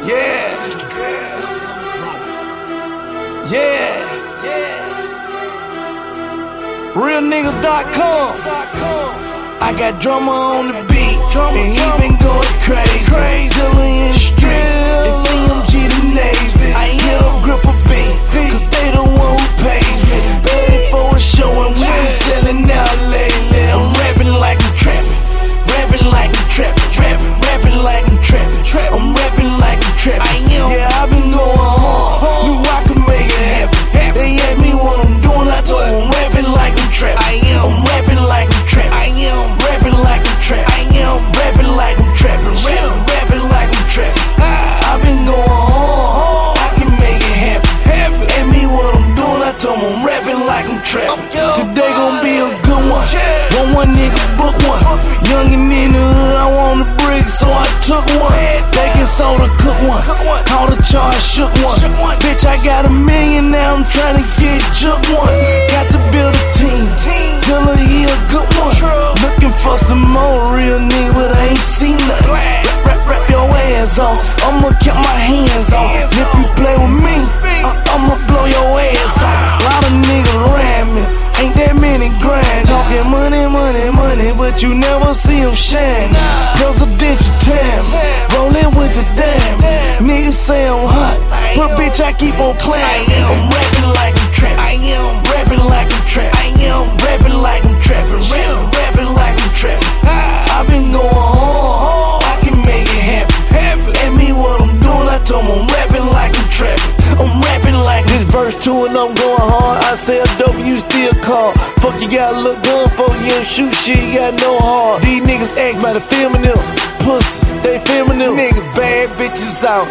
Realniggas.com. I got drama on the beat, and he been going crazy. Zilla in the streets, and CMG the Navy. I hit up Gripper B, cause they the one who pays me. Ready for a show, and we been selling out lately. I'm rapping like I'm trapping, rapping like I'm trapping, rapping like I'm trapping. I'm rapping like I'm trapping. Yeah, I been going hard, knew I could make it happen. They asked me what I'm doing, I told them I'm rapping like I'm trapping. I'm rapping like I'm trapping. Rapping like I'm trapping. Rapping like I'm trapping. Rapping like I'm trapping. I've been going hard, I can make it happen. Ask me what I'm doing, I told them I'm rapping like I'm trapping. Today gon' be a good one. Want one nigga book one. Youngin' in the hood, I want a brick, so I took one. Baking soda, cook one. Called a charge, shook one. Bitch, I got $1 million now, I'm tryna get shook one. Got to build a team. Zilla, he a good one. Looking for some more real nigga, but I ain't seen nothing. Rap your ass off, I'ma keep my hands off. If you play with me, I'ma blow your ass off. Lot of niggas ran me, ain't that many grand. Talking money, money, money, but you never see them shine. Presidential time, rolling with the dam. Niggas say I'm hot, but bitch I keep on climbing. I'm rapping like I'm trapping. Rapping like I'm trapping. Rapping like I'm trapping. Rapping like I'm trapping. I've been going hard, I can make it happen. Ask me what I'm doing, I told them I'm rapping like I'm trapping. I'm rapping like this verse 2 and I'm going hard. I say a dope, you still call. Fuck, you gotta look gun for you don't shoot shit, you got no heart. These niggas act by the filming them. Pussies, they filming them. Niggas bad bitches out.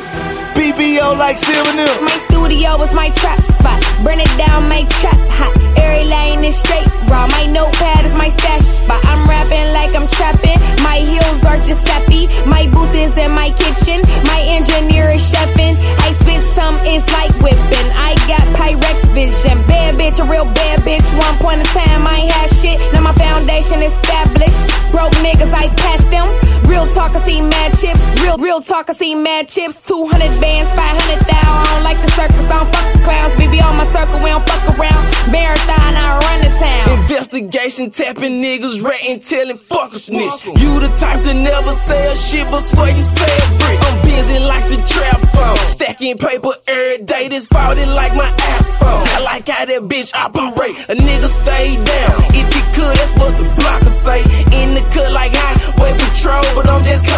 BBO like Silver them. My studio is my trap spot. Burn it down, make trap hot. Every lane is straight raw. My notepad is my stash spot. I'm rapping like I'm trapping. My heels are Giuseppe. My booth is in my kitchen. My engineer is chefing. I spit some, it's like whipping. I got Pyrex vision. Bad bitch, a real bad bitch. One point in time, I ain't had shit. Now my foundation established. Broke niggas, I passed them. Real talk, I see mad chips. Real talk, I see mad chips. 200 bands, 500,000. I don't like the circus, I don't fuck the clowns. BB on my circle, we don't fuck around. Marathon, I run the town. Investigation, tapping niggas, ratting, telling fuck a snitch. You the type to never say a shit, but swear you say a brick. I'm busy like the trap phone, stacking paper every day. This faulty like my iPhone. I like how that bitch operate. A nigga stay down. If he could, that's what the blocker say. In the cut like highway patrol, but I'm just